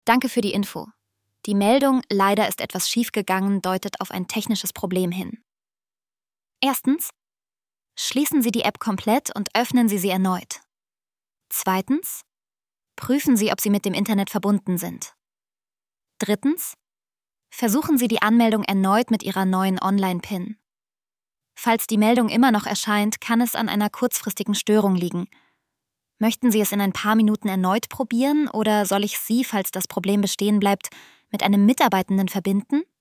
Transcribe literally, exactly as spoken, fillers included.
Danke für die Info. Die Meldung „Leider ist etwas schiefgegangen“ deutet auf ein technisches Problem hin. Erstens. Schließen Sie die App komplett und öffnen Sie sie erneut. Zweitens. Prüfen Sie, ob Sie mit dem Internet verbunden sind. Drittens. Versuchen Sie die Anmeldung erneut mit Ihrer neuen Online-PIN. Falls die Meldung immer noch erscheint, kann es an einer kurzfristigen Störung liegen. Möchten Sie es in ein paar Minuten erneut probieren oder soll ich Sie, falls das Problem bestehen bleibt, mit einem Mitarbeitenden verbinden?